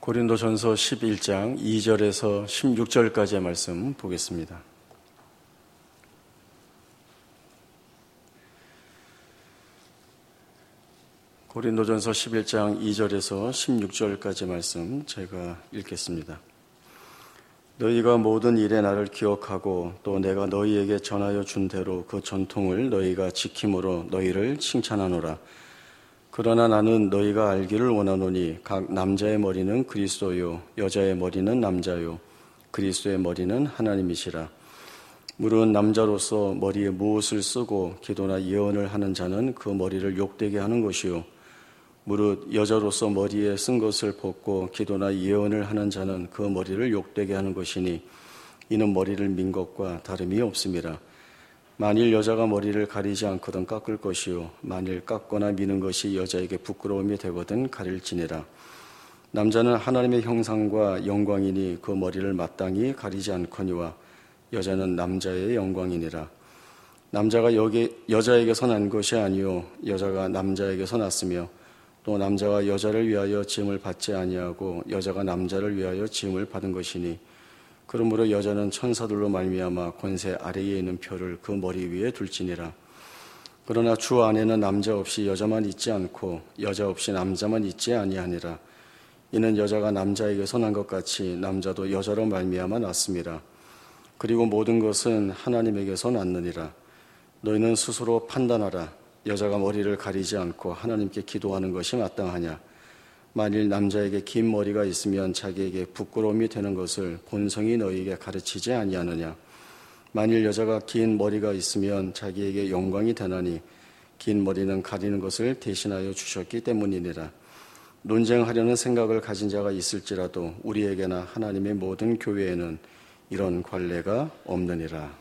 고린도전서 11장 2절에서 16절까지의 말씀 보겠습니다. 고린도전서 11장 2절에서 16절까지 말씀 제가 읽겠습니다. 너희가 모든 일에 나를 기억하고 또 내가 너희에게 전하여 준 대로 그 전통을 너희가 지킴으로 너희를 칭찬하노라. 그러나 나는 너희가 알기를 원하노니 각 남자의 머리는 그리스도요 여자의 머리는 남자요 그리스도의 머리는 하나님이시라. 무릇 남자로서 머리에 무엇을 쓰고 기도나 예언을 하는 자는 그 머리를 욕되게 하는 것이요 무릇 여자로서 머리에 쓴 것을 벗고 기도나 예언을 하는 자는 그 머리를 욕되게 하는 것이니 이는 머리를 민 것과 다름이 없음이라. 만일 여자가 머리를 가리지 않거든 깎을 것이요 만일 깎거나 미는 것이 여자에게 부끄러움이 되거든 가릴지니라. 남자는 하나님의 형상과 영광이니 그 머리를 마땅히 가리지 않거니와 여자는 남자의 영광이니라. 남자가 여자에게서 난 것이 아니요 여자가 남자에게서 났으며 또 남자가 여자를 위하여 지음을 받지 아니하고 여자가 남자를 위하여 지음을 받은 것이니 그러므로 여자는 천사들로 말미암아 권세 아래에 있는 표를 그 머리 위에 둘지니라. 그러나 주 안에는 남자 없이 여자만 있지 않고 여자 없이 남자만 있지 아니하니라. 이는 여자가 남자에게서 난 것 같이 남자도 여자로 말미암아 났음이라. 그리고 모든 것은 하나님에게서 났느니라. 너희는 스스로 판단하라. 여자가 머리를 가리지 않고 하나님께 기도하는 것이 마땅하냐. 만일 남자에게 긴 머리가 있으면 자기에게 부끄러움이 되는 것을 본성이 너희에게 가르치지 아니하느냐. 만일 여자가 긴 머리가 있으면 자기에게 영광이 되나니 긴 머리는 가리는 것을 대신하여 주셨기 때문이니라. 논쟁하려는 생각을 가진 자가 있을지라도 우리에게나 하나님의 모든 교회에는 이런 관례가 없느니라.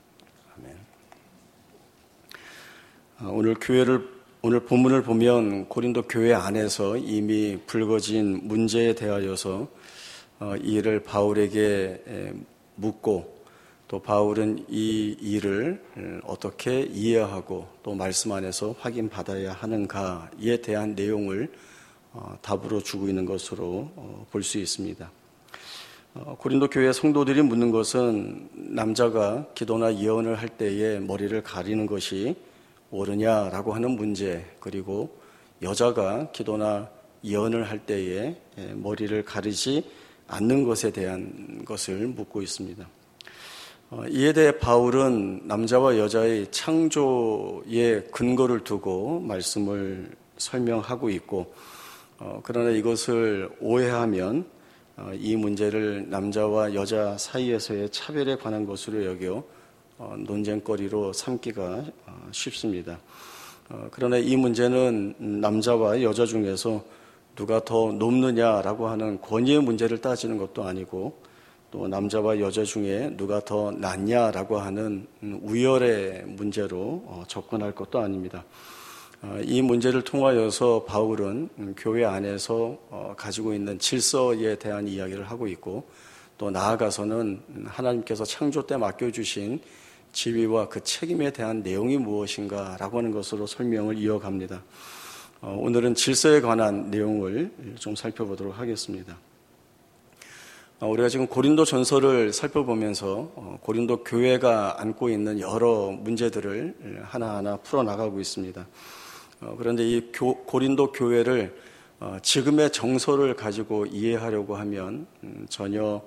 아멘. 오늘 본문을 보면 고린도 교회 안에서 이미 불거진 문제에 대하여서 이 일을 바울에게 묻고 또 바울은 이 일을 어떻게 이해하고 또 말씀 안에서 확인받아야 하는가에 대한 내용을 답으로 주고 있는 것으로 볼 수 있습니다. 고린도 교회 성도들이 묻는 것은 남자가 기도나 예언을 할 때에 머리를 가리는 것이 옳으냐라고 하는 문제, 그리고 여자가 기도나 예언을 할 때에 머리를 가리지 않는 것에 대한 것을 묻고 있습니다. 이에 대해 바울은 남자와 여자의 창조의 근거를 두고 말씀을 설명하고 있고, 그러나 이것을 오해하면 이 문제를 남자와 여자 사이에서의 차별에 관한 것으로 여겨 논쟁거리로 삼기가 쉽습니다. 그러나 이 문제는 남자와 여자 중에서 누가 더 높느냐라고 하는 권위의 문제를 따지는 것도 아니고 또 남자와 여자 중에 누가 더 낫냐라고 하는 우열의 문제로 접근할 것도 아닙니다. 이 문제를 통하여서 바울은 교회 안에서 가지고 있는 질서에 대한 이야기를 하고 있고 또 나아가서는 하나님께서 창조 때 맡겨주신 지위와 그 책임에 대한 내용이 무엇인가라고 하는 것으로 설명을 이어갑니다. 오늘은 질서에 관한 내용을 좀 살펴보도록 하겠습니다. 우리가 지금 고린도 전서를 살펴보면서 고린도 교회가 안고 있는 여러 문제들을 하나하나 풀어나가고 있습니다. 그런데 이 고린도 교회를 지금의 정서를 가지고 이해하려고 하면 전혀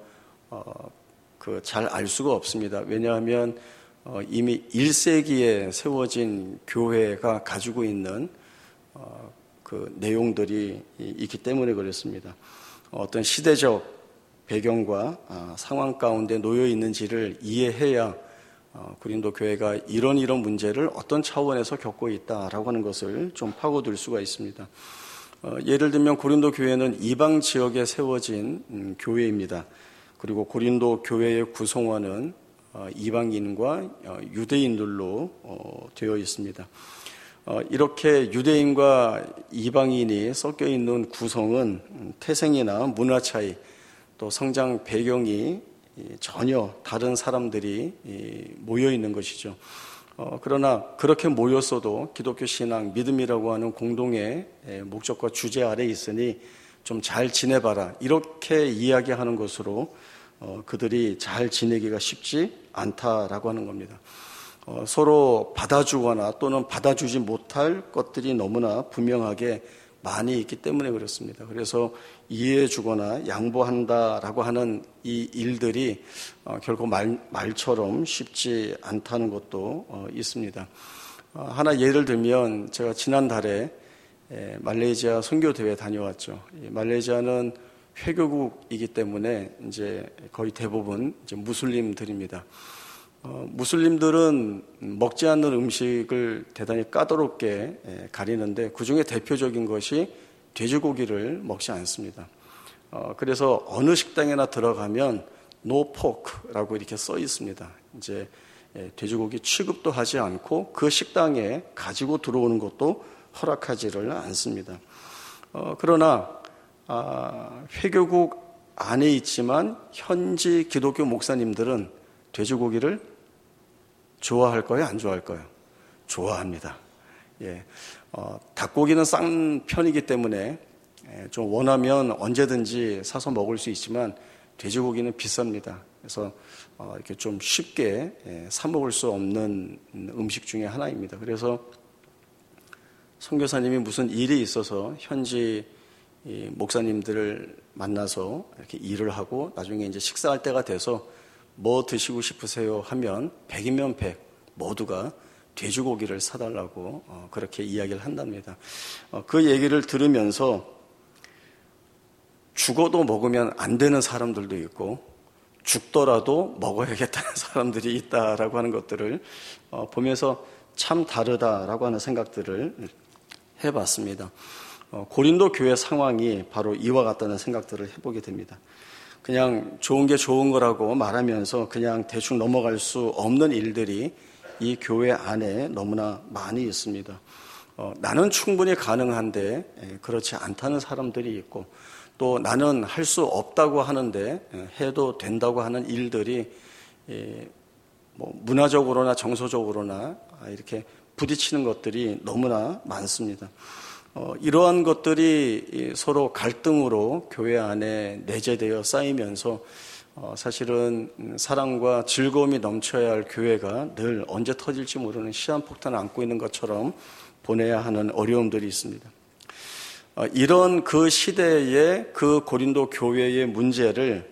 잘 알 수가 없습니다. 왜냐하면 이미 1세기에 세워진 교회가 가지고 있는 그 내용들이 있기 때문에 그렇습니다. 어떤 시대적 배경과 상황 가운데 놓여 있는지를 이해해야 고린도 교회가 이런 문제를 어떤 차원에서 겪고 있다라고 하는 것을 좀 파고들 수가 있습니다. 예를 들면 고린도 교회는 이방 지역에 세워진 교회입니다. 그리고 고린도 교회의 구성원은 이방인과 유대인들로 되어 있습니다. 이렇게 유대인과 이방인이 섞여 있는 구성은 태생이나 문화 차이 또 성장 배경이 전혀 다른 사람들이 모여 있는 것이죠. 그러나 그렇게 모였어도 기독교 신앙, 믿음이라고 하는 공동의 목적과 주제 아래 있으니 좀 잘 지내봐라 이렇게 이야기하는 것으로 그들이 잘 지내기가 쉽지 않다라고 하는 겁니다. 서로 받아주거나 또는 받아주지 못할 것들이 너무나 분명하게 많이 있기 때문에 그렇습니다. 그래서 이해해주거나 양보한다라고 하는 이 일들이 결코 말처럼 쉽지 않다는 것도 있습니다. 하나 예를 들면 제가 지난달에 말레이시아 선교대회 다녀왔죠. 말레이시아는 회교국이기 때문에 이제 거의 대부분 이제 무슬림들입니다. 무슬림들은 먹지 않는 음식을 대단히 까다롭게 가리는데 그 중에 대표적인 것이 돼지고기를 먹지 않습니다. 그래서 어느 식당에나 들어가면 no pork라고 이렇게 써 있습니다. 이제 돼지고기 취급도 하지 않고 그 식당에 가지고 들어오는 것도 허락하지를 않습니다. 그러나 회교국 안에 있지만 현지 기독교 목사님들은 돼지고기를 좋아할까요? 안 좋아할까요? 좋아합니다. 닭고기는 싼 편이기 때문에 좀 원하면 언제든지 사서 먹을 수 있지만 돼지고기는 비쌉니다. 그래서 이렇게 좀 쉽게 사 먹을 수 없는 음식 중에 하나입니다. 그래서 선교사님이 무슨 일이 있어서 현지 목사님들을 만나서 이렇게 일을 하고 나중에 이제 식사할 때가 돼서 뭐 드시고 싶으세요 하면 100이면 100 모두가 돼지고기를 사달라고 그렇게 이야기를 한답니다. 그 얘기를 들으면서 죽어도 먹으면 안 되는 사람들도 있고 죽더라도 먹어야겠다는 사람들이 있다라고 하는 것들을 보면서 참 다르다라고 하는 생각들을 해봤습니다. 고린도 교회 상황이 바로 이와 같다는 생각들을 해보게 됩니다. 그냥 좋은 게 좋은 거라고 말하면서 그냥 대충 넘어갈 수 없는 일들이 이 교회 안에 너무나 많이 있습니다. 나는 충분히 가능한데 그렇지 않다는 사람들이 있고 또 나는 할 수 없다고 하는데 해도 된다고 하는 일들이 뭐 문화적으로나 정서적으로나 이렇게 부딪히는 것들이 너무나 많습니다. 이러한 것들이 서로 갈등으로 교회 안에 내재되어 쌓이면서 사실은 사랑과 즐거움이 넘쳐야 할 교회가 늘 언제 터질지 모르는 시한폭탄을 안고 있는 것처럼 보내야 하는 어려움들이 있습니다. 이런 그 시대의 그 고린도 교회의 문제를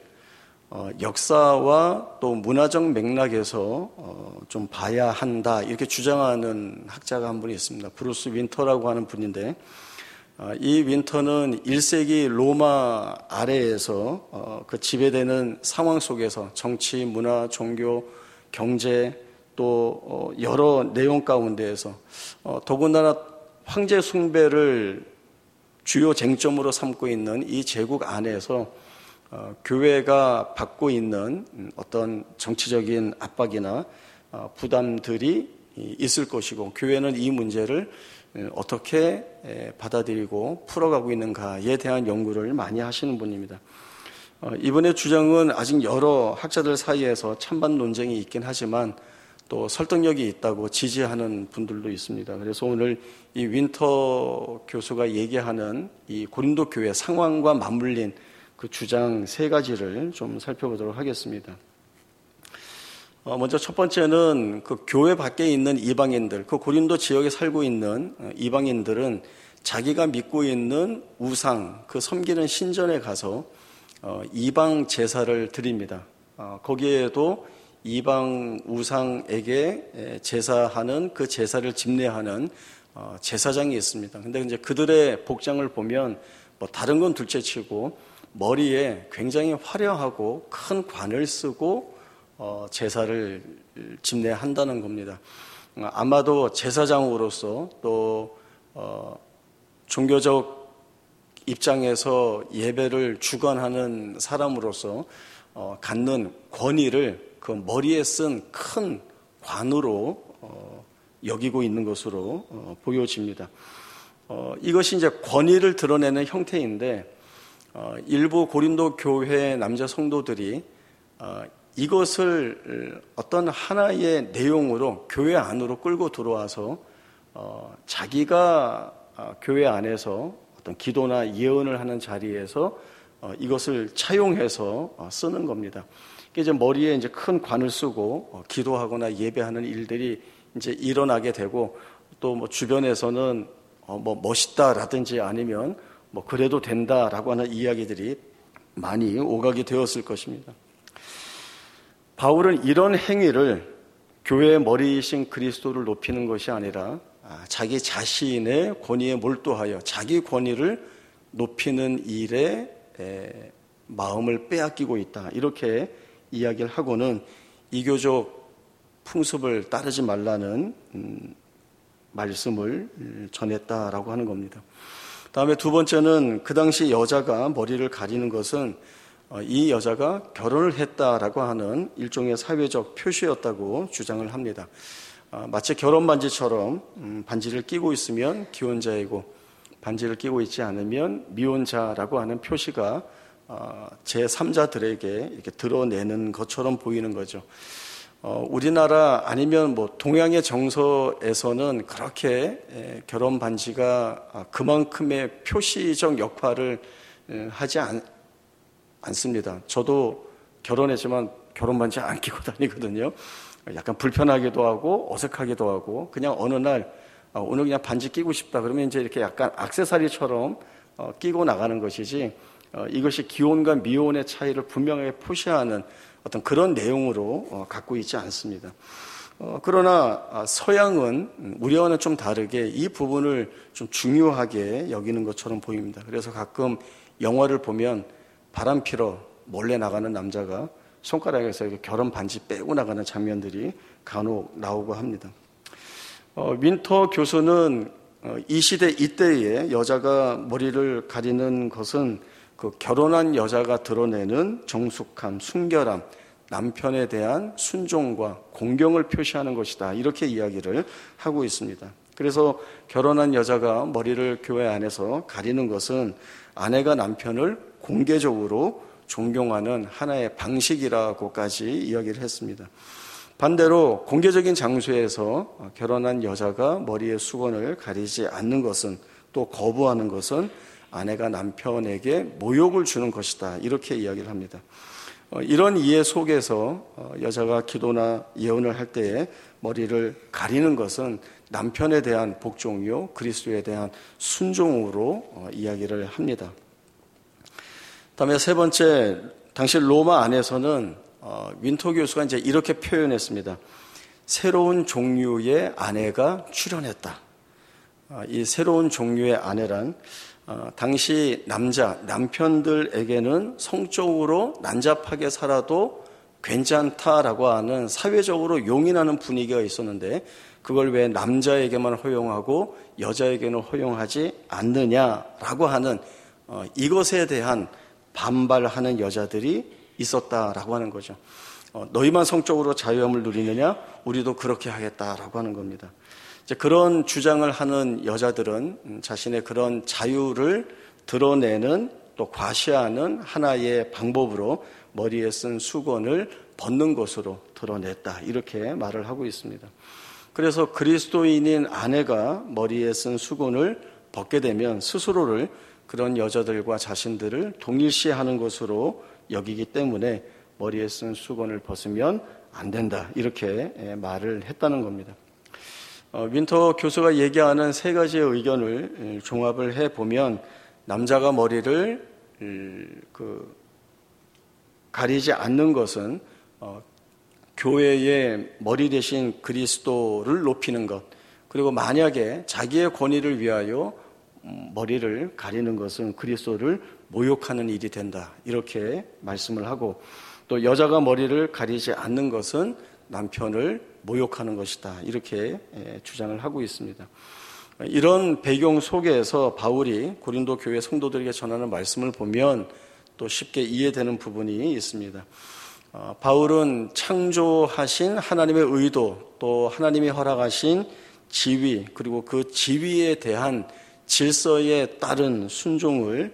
역사와 또 문화적 맥락에서 좀 봐야 한다 이렇게 주장하는 학자가 한 분이 있습니다. 브루스 윈터라고 하는 분인데 이 윈터는 1세기 로마 아래에서 그 지배되는 상황 속에서 정치, 문화, 종교, 경제 또 여러 내용 가운데에서 더군다나 황제 숭배를 주요 쟁점으로 삼고 있는 이 제국 안에서 교회가 받고 있는 어떤 정치적인 압박이나 부담들이 있을 것이고 교회는 이 문제를 어떻게 받아들이고 풀어가고 있는가에 대한 연구를 많이 하시는 분입니다. 이분의 주장은 아직 여러 학자들 사이에서 찬반 논쟁이 있긴 하지만 또 설득력이 있다고 지지하는 분들도 있습니다. 그래서 오늘 이 윈터 교수가 얘기하는 이 고린도 교회 상황과 맞물린 그 주장 세 가지를 좀 살펴보도록 하겠습니다. 먼저 첫 번째는 그 교회 밖에 있는 이방인들, 그 고린도 지역에 살고 있는 이방인들은 자기가 믿고 있는 우상, 그 섬기는 신전에 가서 이방 제사를 드립니다. 거기에도 이방 우상에게 제사하는 그 제사를 집례하는 제사장이 있습니다. 근데 이제 그들의 복장을 보면 뭐 다른 건 둘째치고 머리에 굉장히 화려하고 큰 관을 쓰고 제사를 집례한다는 겁니다. 아마도 제사장으로서 또 종교적 입장에서 예배를 주관하는 사람으로서 갖는 권위를 그 머리에 쓴 큰 관으로 여기고 있는 것으로 보여집니다. 이것이 이제 권위를 드러내는 형태인데 일부 고린도 교회 남자 성도들이 이것을 어떤 하나의 내용으로 교회 안으로 끌고 들어와서 자기가 교회 안에서 어떤 기도나 예언을 하는 자리에서 이것을 차용해서 쓰는 겁니다. 이제 머리에 이제 큰 관을 쓰고 기도하거나 예배하는 일들이 이제 일어나게 되고, 또 뭐 주변에서는 뭐 멋있다라든지 아니면 뭐 그래도 된다라고 하는 이야기들이 많이 오가게 되었을 것입니다. 바울은 이런 행위를 교회의 머리이신 그리스도를 높이는 것이 아니라 자기 자신의 권위에 몰두하여 자기 권위를 높이는 일에 마음을 빼앗기고 있다, 이렇게 이야기를 하고는 이교적 풍습을 따르지 말라는 말씀을 전했다라고 하는 겁니다. 다음에 두 번째는 그 당시 여자가 머리를 가리는 것은 이 여자가 결혼을 했다라고 하는 일종의 사회적 표시였다고 주장을 합니다. 마치 결혼 반지처럼 반지를 끼고 있으면 기혼자이고 반지를 끼고 있지 않으면 미혼자라고 하는 표시가 제3자들에게 이렇게 드러내는 것처럼 보이는 거죠. 우리나라 아니면 뭐 동양의 정서에서는 그렇게 결혼 반지가 그만큼의 표시적 역할을 하지 않습니다. 저도 결혼했지만 결혼 반지 안 끼고 다니거든요. 약간 불편하기도 하고 어색하기도 하고, 그냥 어느 날 오늘 그냥 반지 끼고 싶다 그러면 이제 이렇게 약간 액세서리처럼 끼고 나가는 것이지, 이것이 기혼과 미혼의 차이를 분명하게 표시하는 어떤 그런 내용으로 갖고 있지 않습니다. 그러나 서양은 우리와는 좀 다르게 이 부분을 좀 중요하게 여기는 것처럼 보입니다. 그래서 가끔 영화를 보면 바람 피러 몰래 나가는 남자가 손가락에서 결혼 반지 빼고 나가는 장면들이 간혹 나오고 합니다. 윈터 교수는 이 시대 이때에 여자가 머리를 가리는 것은 그 결혼한 여자가 드러내는 정숙함, 순결함, 남편에 대한 순종과 공경을 표시하는 것이다, 이렇게 이야기를 하고 있습니다. 그래서 결혼한 여자가 머리를 교회 안에서 가리는 것은 아내가 남편을 공개적으로 존경하는 하나의 방식이라고까지 이야기를 했습니다. 반대로 공개적인 장소에서 결혼한 여자가 머리에 수건을 가리지 않는 것은, 또 거부하는 것은 아내가 남편에게 모욕을 주는 것이다, 이렇게 이야기를 합니다. 이런 이해 속에서 여자가 기도나 예언을 할 때에 머리를 가리는 것은 남편에 대한 복종이요 그리스도에 대한 순종으로 이야기를 합니다. 다음에 세 번째, 당시 로마 안에서는 윈터 교수가 이제 이렇게 표현했습니다. 새로운 종류의 아내가 출현했다. 이 새로운 종류의 아내란 당시 남편들에게는 성적으로 난잡하게 살아도 괜찮다라고 하는 사회적으로 용인하는 분위기가 있었는데, 그걸 왜 남자에게만 허용하고 여자에게는 허용하지 않느냐라고 하는 이것에 대한 반발하는 여자들이 있었다라고 하는 거죠. 너희만 성적으로 자유함을 누리느냐? 우리도 그렇게 하겠다라고 하는 겁니다. 이제 그런 주장을 하는 여자들은 자신의 그런 자유를 드러내는, 또 과시하는 하나의 방법으로 머리에 쓴 수건을 벗는 것으로 드러냈다, 이렇게 말을 하고 있습니다. 그래서 그리스도인인 아내가 머리에 쓴 수건을 벗게 되면 스스로를 그런 여자들과 자신들을 동일시하는 것으로 여기기 때문에 머리에 쓴 수건을 벗으면 안 된다, 이렇게 말을 했다는 겁니다. 윈터 교수가 얘기하는 세 가지의 의견을 종합을 해보면, 남자가 머리를 가리지 않는 것은 교회의 머리 대신 그리스도를 높이는 것, 그리고 만약에 자기의 권위를 위하여 머리를 가리는 것은 그리스도를 모욕하는 일이 된다, 이렇게 말씀을 하고, 또 여자가 머리를 가리지 않는 것은 남편을 모욕하는 것이다, 이렇게 주장을 하고 있습니다. 이런 배경 속에서 바울이 고린도 교회 성도들에게 전하는 말씀을 보면 또 쉽게 이해되는 부분이 있습니다. 바울은 창조하신 하나님의 의도, 또 하나님이 허락하신 지위, 그리고 그 지위에 대한 질서에 따른 순종을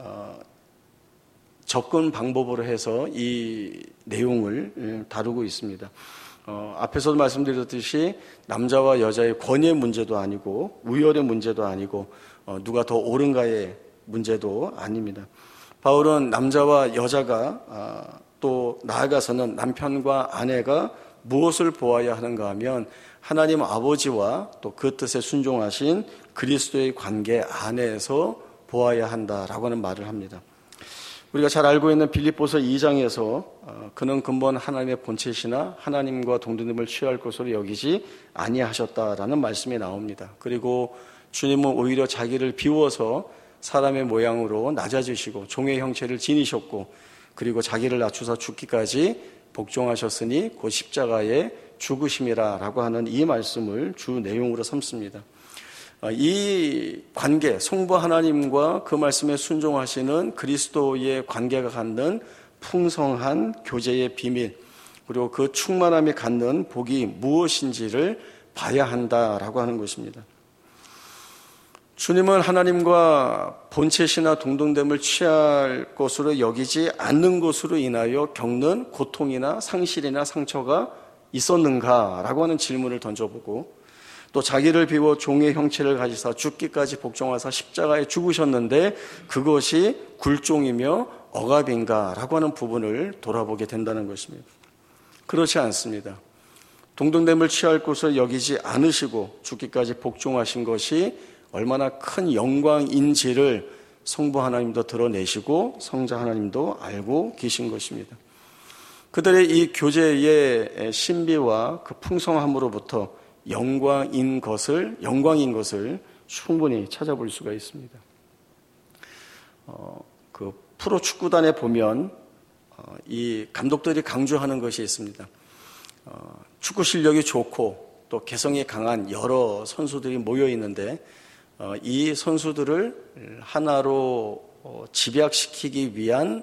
접근 방법으로 해서 이 내용을 다루고 있습니다. 앞에서도 말씀드렸듯이 남자와 여자의 권위의 문제도 아니고 우열의 문제도 아니고 누가 더 옳은가의 문제도 아닙니다. 바울은 남자와 여자가 또 나아가서는 남편과 아내가 무엇을 보아야 하는가 하면 하나님 아버지와 또 그 뜻에 순종하신 그리스도의 관계 안에서 보아야 한다라고 하는 말을 합니다. 우리가 잘 알고 있는 빌립보서 2장에서 그는 근본 하나님의 본체시나 하나님과 동등됨을 취할 것으로 여기지 아니하셨다라는 말씀이 나옵니다. 그리고 주님은 오히려 자기를 비워서 사람의 모양으로 낮아지시고 종의 형체를 지니셨고 그리고 자기를 낮추사 죽기까지 복종하셨으니 곧 십자가에 죽으심이라 라고 하는 이 말씀을 주 내용으로 삼습니다. 이 관계, 성부 하나님과 그 말씀에 순종하시는 그리스도의 관계가 갖는 풍성한 교제의 비밀, 그리고 그 충만함이 갖는 복이 무엇인지를 봐야 한다라고 하는 것입니다. 주님은 하나님과 본체시나 동등됨을 취할 것으로 여기지 않는 것으로 인하여 겪는 고통이나 상실이나 상처가 있었는가라고 하는 질문을 던져보고 또 자기를 비워 종의 형체를 가지사 죽기까지 복종하사 십자가에 죽으셨는데 그것이 굴종이며 억압인가라고 하는 부분을 돌아보게 된다는 것입니다. 그렇지 않습니다. 동등됨을 취할 것을 여기지 않으시고 죽기까지 복종하신 것이 얼마나 큰 영광인지를 성부 하나님도 드러내시고 성자 하나님도 알고 계신 것입니다. 그들의 이 교제의 신비와 그 풍성함으로부터 영광인 것을 충분히 찾아볼 수가 있습니다. 그 프로 축구단에 보면 이 감독들이 강조하는 것이 있습니다. 축구 실력이 좋고 또 개성이 강한 여러 선수들이 모여 있는데 이 선수들을 하나로 집약시키기 위한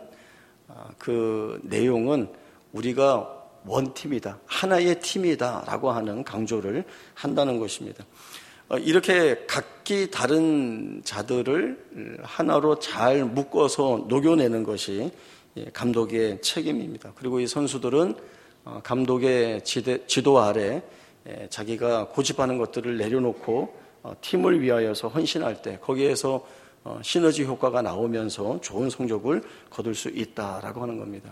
그 내용은 우리가 원팀이다, 하나의 팀이다라고 하는 강조를 한다는 것입니다. 이렇게 각기 다른 자들을 하나로 잘 묶어서 녹여내는 것이 감독의 책임입니다. 그리고 이 선수들은 감독의 지도 아래 자기가 고집하는 것들을 내려놓고 팀을 위하여서 헌신할 때 거기에서 시너지 효과가 나오면서 좋은 성적을 거둘 수 있다라고 하는 겁니다.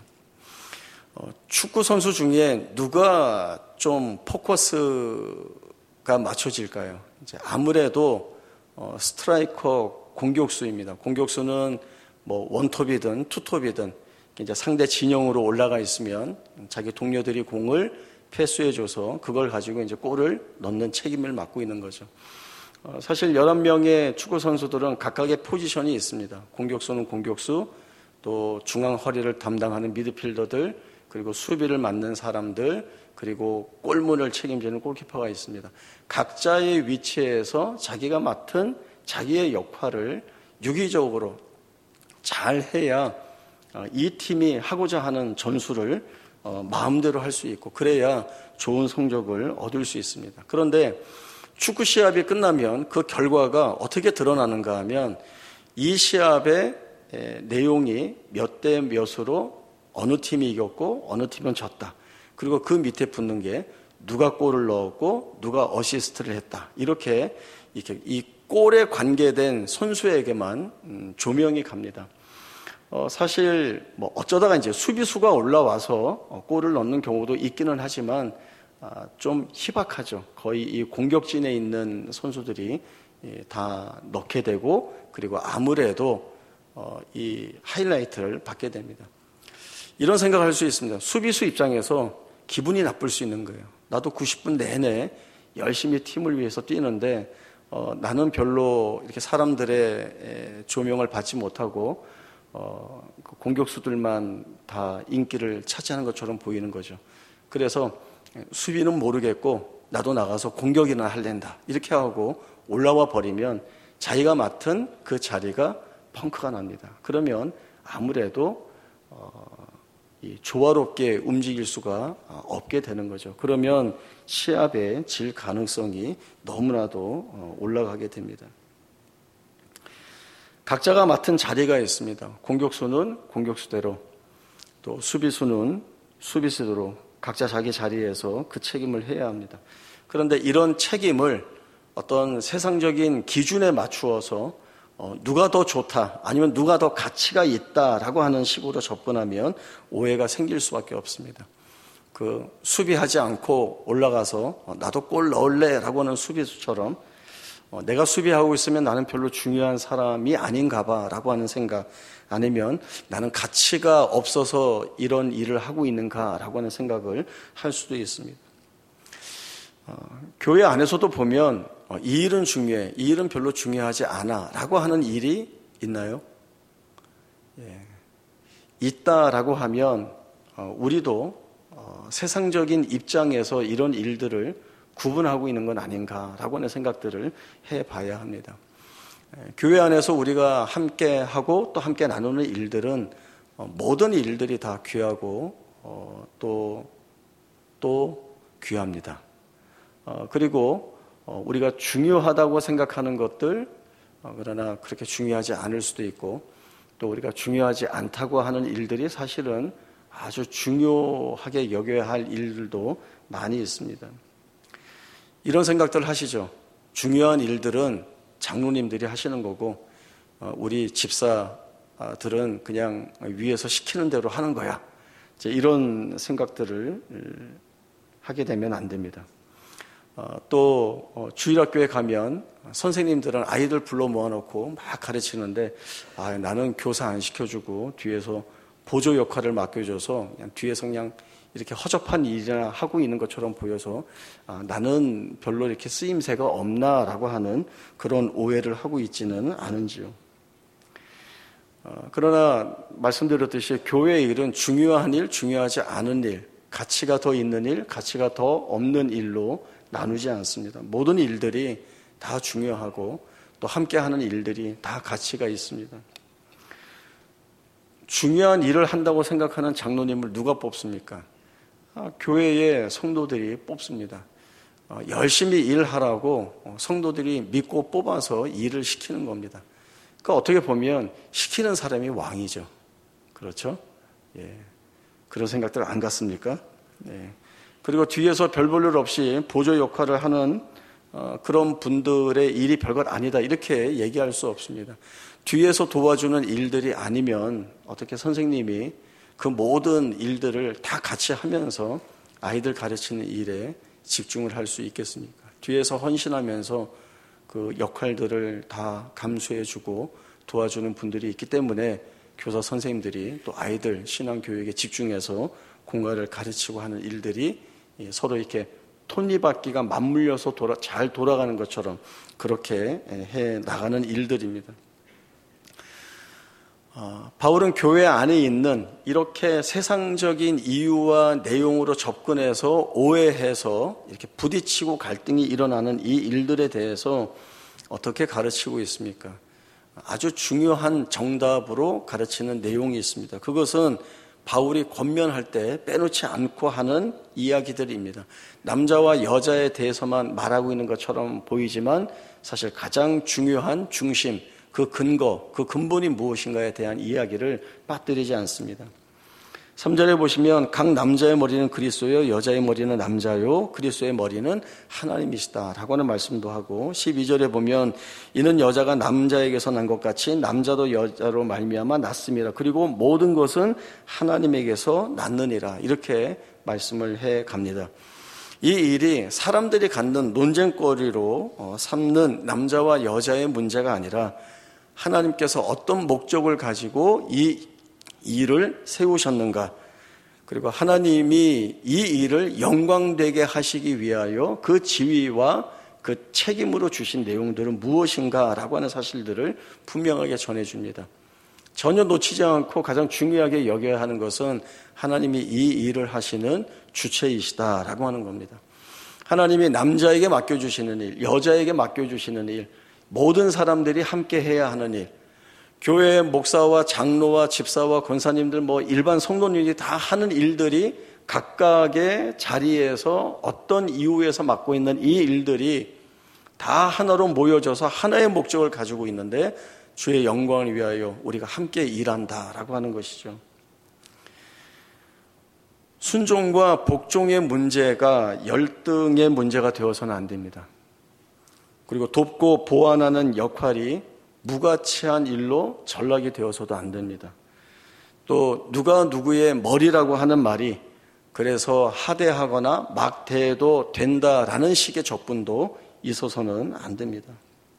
축구 선수 중에 누가 좀 포커스가 맞춰질까요? 이제 아무래도 스트라이커 공격수입니다. 공격수는 뭐 원톱이든 투톱이든 이제 상대 진영으로 올라가 있으면 자기 동료들이 공을 패스해줘서 그걸 가지고 이제 골을 넣는 책임을 맡고 있는 거죠. 사실 11명의 축구 선수들은 각각의 포지션이 있습니다. 공격수는 공격수, 또 중앙 허리를 담당하는 미드필더들, 그리고 수비를 맡는 사람들, 그리고 골문을 책임지는 골키퍼가 있습니다. 각자의 위치에서 자기가 맡은 자기의 역할을 유기적으로 잘 해야 이 팀이 하고자 하는 전술을 마음대로 할 수 있고 그래야 좋은 성적을 얻을 수 있습니다. 그런데 축구 시합이 끝나면 그 결과가 어떻게 드러나는가 하면 이 시합의 내용이 몇 대 몇으로 어느 팀이 이겼고 어느 팀은 졌다. 그리고 그 밑에 붙는 게 누가 골을 넣었고 누가 어시스트를 했다. 이렇게 이 골에 관계된 선수에게만 조명이 갑니다. 사실 뭐 어쩌다가 이제 수비수가 올라와서 골을 넣는 경우도 있기는 하지만 좀 희박하죠. 거의 이 공격진에 있는 선수들이 다 넣게 되고 그리고 아무래도 이 하이라이트를 받게 됩니다. 이런 생각을 할 수 있습니다. 수비수 입장에서 기분이 나쁠 수 있는 거예요. 나도 90분 내내 열심히 팀을 위해서 뛰는데 나는 별로 이렇게 사람들의 조명을 받지 못하고 공격수들만 다 인기를 차지하는 것처럼 보이는 거죠. 그래서 수비는 모르겠고 나도 나가서 공격이나 할랜다 이렇게 하고 올라와 버리면 자기가 맡은 그 자리가 펑크가 납니다. 그러면 아무래도 조화롭게 움직일 수가 없게 되는 거죠. 그러면 시합의 질 가능성이 너무나도 올라가게 됩니다. 각자가 맡은 자리가 있습니다. 공격수는 공격수대로, 또 수비수는 수비수대로 각자 자기 자리에서 그 책임을 해야 합니다. 그런데 이런 책임을 어떤 세상적인 기준에 맞추어서 누가 더 좋다 아니면 누가 더 가치가 있다라고 하는 식으로 접근하면 오해가 생길 수밖에 없습니다. 수비하지 않고 올라가서 나도 골 넣을래 라고 하는 수비수처럼 내가 수비하고 있으면 나는 별로 중요한 사람이 아닌가 봐 라고 하는 생각, 아니면 나는 가치가 없어서 이런 일을 하고 있는가 라고 하는 생각을 할 수도 있습니다. 교회 안에서도 보면 이 일은 중요해, 이 일은 별로 중요하지 않아 라고 하는 일이 있나요? 있다라고 하면 우리도 세상적인 입장에서 이런 일들을 구분하고 있는 건 아닌가라고 하는 생각들을 해봐야 합니다. 교회 안에서 우리가 함께 하고 또 함께 나누는 일들은 모든 일들이 다 귀하고 또 귀합니다. 그리고 우리가 중요하다고 생각하는 것들, 그러나 그렇게 중요하지 않을 수도 있고, 또 우리가 중요하지 않다고 하는 일들이 사실은 아주 중요하게 여겨야 할 일들도 많이 있습니다. 이런 생각들 하시죠? 중요한 일들은 장로님들이 하시는 거고 우리 집사들은 그냥 위에서 시키는 대로 하는 거야. 이런 생각들을 하게 되면 안 됩니다. 또 주일학교에 가면 선생님들은 아이들 불러 모아놓고 막 가르치는데 나는 교사 안 시켜주고 뒤에서 보조 역할을 맡겨줘서 그냥 뒤에서 그냥 이렇게 허접한 일이나 하고 있는 것처럼 보여서 나는 별로 이렇게 쓰임새가 없나라고 하는 그런 오해를 하고 있지는 않은지요. 그러나 말씀드렸듯이 교회의 일은 중요한 일, 중요하지 않은 일, 가치가 더 있는 일, 가치가 더 없는 일로 나누지 않습니다. 모든 일들이 다 중요하고 또 함께하는 일들이 다 가치가 있습니다. 중요한 일을 한다고 생각하는 장로님을 누가 뽑습니까? 교회의 성도들이 뽑습니다. 열심히 일하라고 성도들이 믿고 뽑아서 일을 시키는 겁니다. 그러니까 어떻게 보면 시키는 사람이 왕이죠. 그렇죠? 그런 생각들 안 같습니까? 그리고 뒤에서 별 볼 일 없이 보조 역할을 하는 그런 분들의 일이 별것 아니다 이렇게 얘기할 수 없습니다. 뒤에서 도와주는 일들이 아니면 어떻게 선생님이 그 모든 일들을 다 같이 하면서 아이들 가르치는 일에 집중을 할 수 있겠습니까? 뒤에서 헌신하면서 그 역할들을 다 감수해주고 도와주는 분들이 있기 때문에 교사 선생님들이 또 아이들 신앙교육에 집중해서 공과를 가르치고 하는 일들이 서로 이렇게 톱니바퀴가 맞물려서 잘 돌아가는 것처럼 그렇게 해 나가는 일들입니다. 바울은 교회 안에 있는 이렇게 세상적인 이유와 내용으로 접근해서 오해해서 이렇게 부딪히고 갈등이 일어나는 이 일들에 대해서 어떻게 가르치고 있습니까? 아주 중요한 정답으로 가르치는 내용이 있습니다. 그것은 바울이 권면할 때 빼놓지 않고 하는 이야기들입니다. 남자와 여자에 대해서만 말하고 있는 것처럼 보이지만 사실 가장 중요한 중심, 그 근거, 그 근본이 무엇인가에 대한 이야기를 빠뜨리지 않습니다. 3절에 보시면 각 남자의 머리는 그리스도요 여자의 머리는 남자요 그리스도의 머리는 하나님이시다 라고 하는 말씀도 하고, 12절에 보면 이는 여자가 남자에게서 난 것 같이 남자도 여자로 말미암아 났습니다. 그리고 모든 것은 하나님에게서 났느니라 이렇게 말씀을 해 갑니다. 이 일이 사람들이 갖는 논쟁거리로 삼는 남자와 여자의 문제가 아니라 하나님께서 어떤 목적을 가지고 이 일을 세우셨는가, 그리고 하나님이 이 일을 영광되게 하시기 위하여 그 지위와 그 책임으로 주신 내용들은 무엇인가라고 하는 사실들을 분명하게 전해줍니다. 전혀 놓치지 않고 가장 중요하게 여겨야 하는 것은 하나님이 이 일을 하시는 주체이시다라고 하는 겁니다. 하나님이 남자에게 맡겨주시는 일, 여자에게 맡겨주시는 일, 모든 사람들이 함께 해야 하는 일, 교회의 목사와 장로와 집사와 권사님들 일반 성도님들이 다 하는 일들이 각각의 자리에서 어떤 이유에서 맡고 있는 이 일들이 다 하나로 모여져서 하나의 목적을 가지고 있는데 주의 영광을 위하여 우리가 함께 일한다라고 하는 것이죠. 순종과 복종의 문제가 열등의 문제가 되어서는 안 됩니다. 그리고 돕고 보완하는 역할이 무가치한 일로 전락이 되어서도 안 됩니다. 또 누가 누구의 머리라고 하는 말이 그래서 하대하거나 막대해도 된다라는 식의 적분도 있어서는 안 됩니다.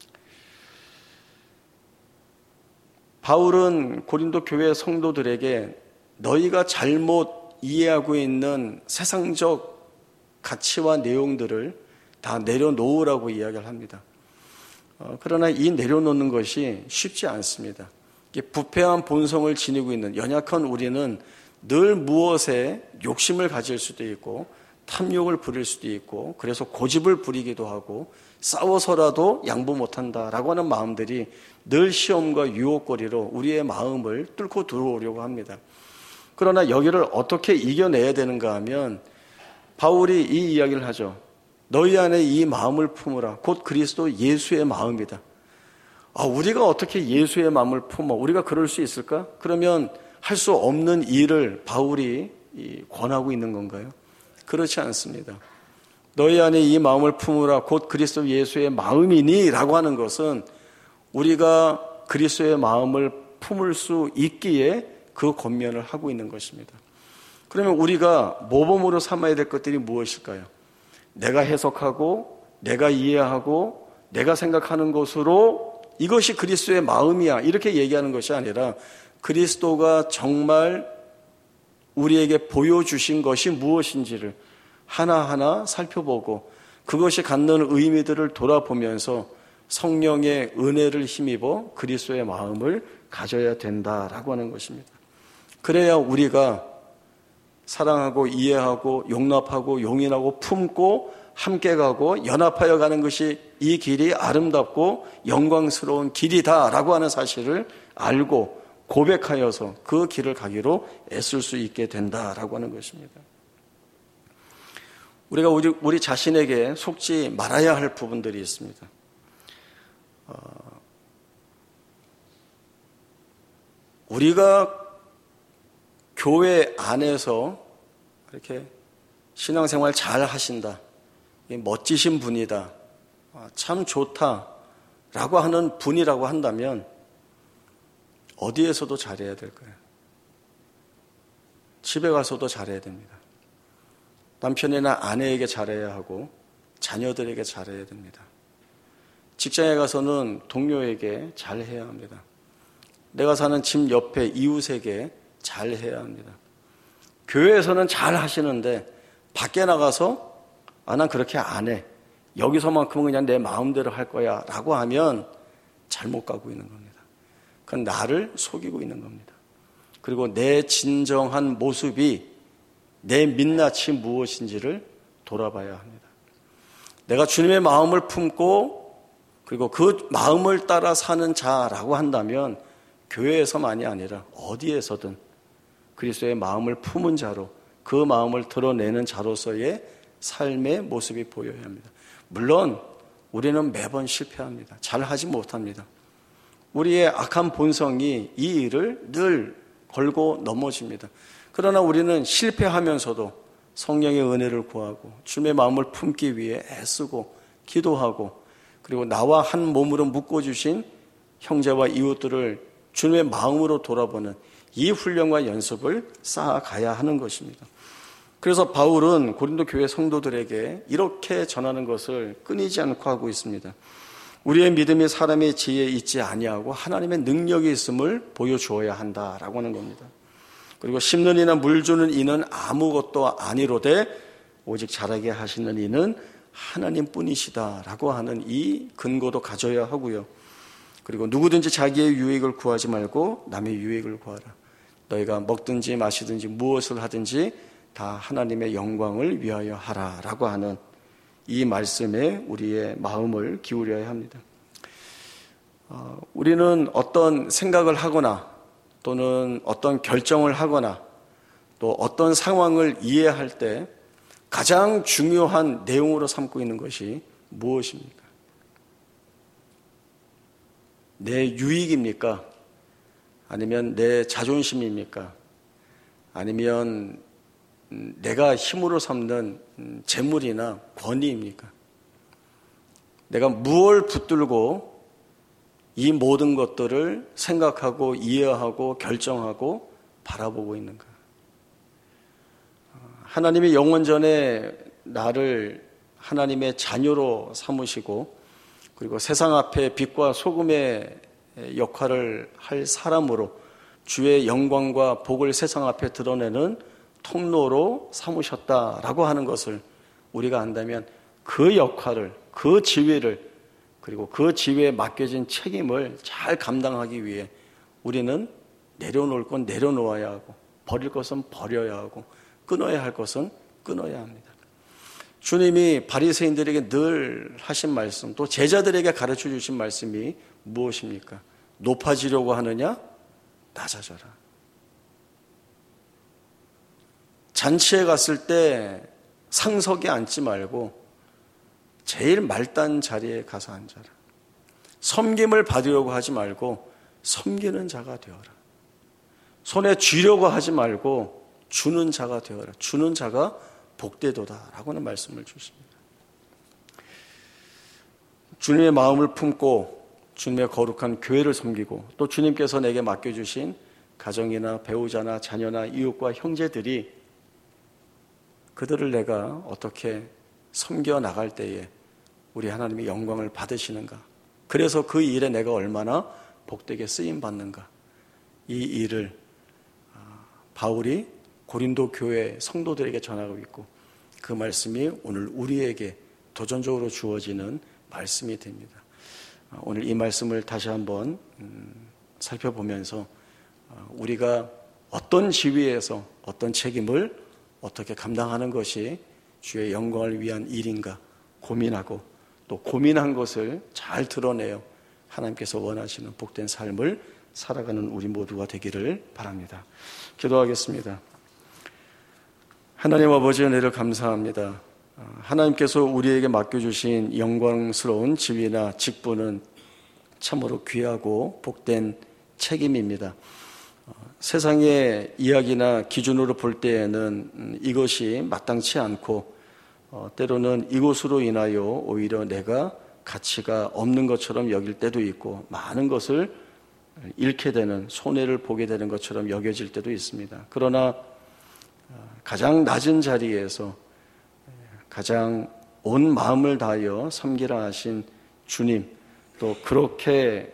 바울은 고린도 교회 성도들에게 너희가 잘못 이해하고 있는 세상적 가치와 내용들을 다 내려놓으라고 이야기를 합니다. 그러나 이 내려놓는 것이 쉽지 않습니다. 부패한 본성을 지니고 있는 연약한 우리는 늘 무엇에 욕심을 가질 수도 있고 탐욕을 부릴 수도 있고 그래서 고집을 부리기도 하고 싸워서라도 양보 못한다라고 하는 마음들이 늘 시험과 유혹거리로 우리의 마음을 뚫고 들어오려고 합니다. 그러나 여기를 어떻게 이겨내야 되는가 하면 바울이 이 이야기를 하죠. 너희 안에 이 마음을 품으라. 곧 그리스도 예수의 마음이다. 우리가 어떻게 예수의 마음을 품어? 우리가 그럴 수 있을까? 그러면 할 수 없는 일을 바울이 권하고 있는 건가요? 그렇지 않습니다. 너희 안에 이 마음을 품으라. 곧 그리스도 예수의 마음이니 라고 하는 것은 우리가 그리스도의 마음을 품을 수 있기에 그 권면을 하고 있는 것입니다. 그러면 우리가 모범으로 삼아야 될 것들이 무엇일까요? 내가 해석하고 내가 이해하고 내가 생각하는 것으로 이것이 그리스도의 마음이야 이렇게 얘기하는 것이 아니라 그리스도가 정말 우리에게 보여주신 것이 무엇인지를 하나하나 살펴보고 그것이 갖는 의미들을 돌아보면서 성령의 은혜를 힘입어 그리스도의 마음을 가져야 된다라고 하는 것입니다. 그래야 우리가 사랑하고 이해하고 용납하고 용인하고 품고 함께 가고 연합하여 가는 것이 이 길이 아름답고 영광스러운 길이다라고 하는 사실을 알고 고백하여서 그 길을 가기로 애쓸 수 있게 된다라고 하는 것입니다. 우리가 우리 자신에게 속지 말아야 할 부분들이 있습니다. 우리가 교회 안에서 이렇게 신앙생활 잘 하신다, 멋지신 분이다, 참 좋다라고 하는 분이라고 한다면 어디에서도 잘해야 될 거예요. 집에 가서도 잘해야 됩니다. 남편이나 아내에게 잘해야 하고 자녀들에게 잘해야 됩니다. 직장에 가서는 동료에게 잘해야 합니다. 내가 사는 집 옆에 이웃에게 잘해야 합니다. 교회에서는 잘 하시는데 밖에 나가서 난 그렇게 안 해. 여기서만큼은 그냥 내 마음대로 할 거야 라고 하면 잘못 가고 있는 겁니다. 그건 나를 속이고 있는 겁니다. 그리고 내 진정한 모습이 내 민낯이 무엇인지를 돌아봐야 합니다. 내가 주님의 마음을 품고 그리고 그 마음을 따라 사는 자라고 한다면 교회에서만이 아니라 어디에서든 그리스도의 마음을 품은 자로 그 마음을 드러내는 자로서의 삶의 모습이 보여야 합니다. 물론 우리는 매번 실패합니다. 잘하지 못합니다. 우리의 악한 본성이 이 일을 늘 걸고 넘어집니다. 그러나 우리는 실패하면서도 성령의 은혜를 구하고 주님의 마음을 품기 위해 애쓰고 기도하고 그리고 나와 한 몸으로 묶어주신 형제와 이웃들을 주님의 마음으로 돌아보는 이 훈련과 연습을 쌓아가야 하는 것입니다. 그래서 바울은 고린도 교회 성도들에게 이렇게 전하는 것을 끊이지 않고 하고 있습니다. 우리의 믿음이 사람의 지혜에 있지 아니하고 하나님의 능력이 있음을 보여주어야 한다라고 하는 겁니다. 그리고 심는 이나 물 주는 이는 아무것도 아니로되 오직 자라게 하시는 이는 하나님뿐이시다라고 하는 이 근거도 가져야 하고요. 그리고 누구든지 자기의 유익을 구하지 말고 남의 유익을 구하라. 너희가 먹든지 마시든지 무엇을 하든지 다 하나님의 영광을 위하여 하라라고 하는 이 말씀에 우리의 마음을 기울여야 합니다. 우리는 어떤 생각을 하거나 또는 어떤 결정을 하거나 또 어떤 상황을 이해할 때 가장 중요한 내용으로 삼고 있는 것이 무엇입니까? 내 유익입니까? 아니면 내 자존심입니까? 아니면 내가 힘으로 삼는 재물이나 권위입니까? 내가 무엇을 붙들고 이 모든 것들을 생각하고 이해하고 결정하고 바라보고 있는가? 하나님이 영원전에 나를 하나님의 자녀로 삼으시고 그리고 세상 앞에 빛과 소금의 역할을 할 사람으로 주의 영광과 복을 세상 앞에 드러내는 통로로 삼으셨다라고 하는 것을 우리가 안다면 그 역할을, 그 지위를, 그리고 그 지위에 맡겨진 책임을 잘 감당하기 위해 우리는 내려놓을 건 내려놓아야 하고 버릴 것은 버려야 하고 끊어야 할 것은 끊어야 합니다. 주님이 바리새인들에게 늘 하신 말씀, 또 제자들에게 가르쳐 주신 말씀이 무엇입니까? 높아지려고 하느냐? 낮아져라. 잔치에 갔을 때 상석에 앉지 말고 제일 말단 자리에 가서 앉아라. 섬김을 받으려고 하지 말고 섬기는 자가 되어라. 손에 쥐려고 하지 말고 주는 자가 되어라. 주는 자가 복되도다 라고는 말씀을 주십니다. 주님의 마음을 품고 주님의 거룩한 교회를 섬기고 또 주님께서 내게 맡겨주신 가정이나 배우자나 자녀나 이웃과 형제들이 그들을 내가 어떻게 섬겨 나갈 때에 우리 하나님의 영광을 받으시는가, 그래서 그 일에 내가 얼마나 복되게 쓰임받는가, 이 일을 바울이 고린도 교회 성도들에게 전하고 있고 그 말씀이 오늘 우리에게 도전적으로 주어지는 말씀이 됩니다. 오늘 이 말씀을 다시 한번 살펴보면서 우리가 어떤 지위에서 어떤 책임을 어떻게 감당하는 것이 주의 영광을 위한 일인가 고민하고 또 고민한 것을 잘 드러내어 하나님께서 원하시는 복된 삶을 살아가는 우리 모두가 되기를 바랍니다. 기도하겠습니다. 하나님 아버지 은혜를 감사합니다. 하나님께서 우리에게 맡겨주신 영광스러운 지위나 직분은 참으로 귀하고 복된 책임입니다. 세상의 이야기나 기준으로 볼 때에는 이것이 마땅치 않고 때로는 이것으로 인하여 오히려 내가 가치가 없는 것처럼 여길 때도 있고 많은 것을 잃게 되는, 손해를 보게 되는 것처럼 여겨질 때도 있습니다. 그러나 가장 낮은 자리에서 가장 온 마음을 다하여 섬기라 하신 주님, 또 그렇게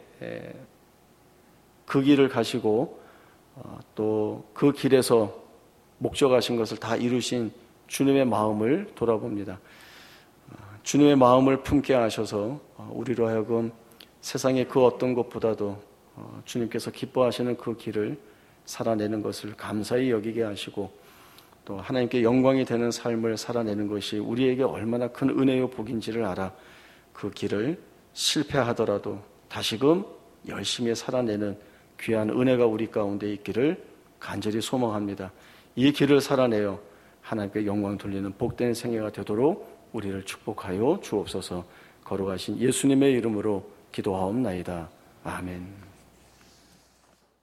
그 길을 가시고 또 그 길에서 목적하신 것을 다 이루신 주님의 마음을 돌아봅니다. 주님의 마음을 품게 하셔서 우리로 하여금 세상의 그 어떤 것보다도 주님께서 기뻐하시는 그 길을 살아내는 것을 감사히 여기게 하시고 또 하나님께 영광이 되는 삶을 살아내는 것이 우리에게 얼마나 큰 은혜요 복인지를 알아 그 길을 실패하더라도 다시금 열심히 살아내는 귀한 은혜가 우리 가운데 있기를 간절히 소망합니다. 이 길을 살아내어 하나님께 영광 돌리는 복된 생애가 되도록 우리를 축복하여 주옵소서. 거룩하신 예수님의 이름으로 기도하옵나이다. 아멘.